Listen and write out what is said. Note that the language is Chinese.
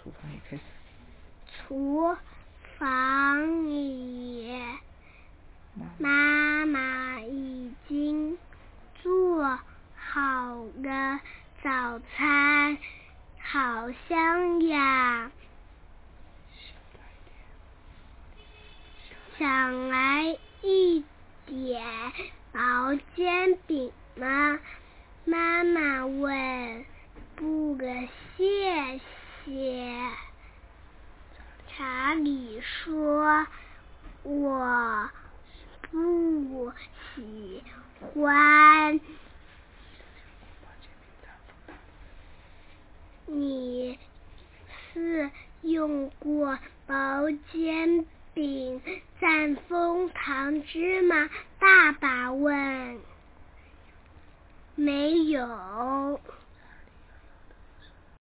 厨房也开始。 厨房里，妈妈已经做好了早餐，好香呀！想来一点毛煎饼吗？妈妈问。不，谢谢。查理说，我不喜欢。你是用过毛煎饼蘸枫糖汁吗？爸爸问。没有。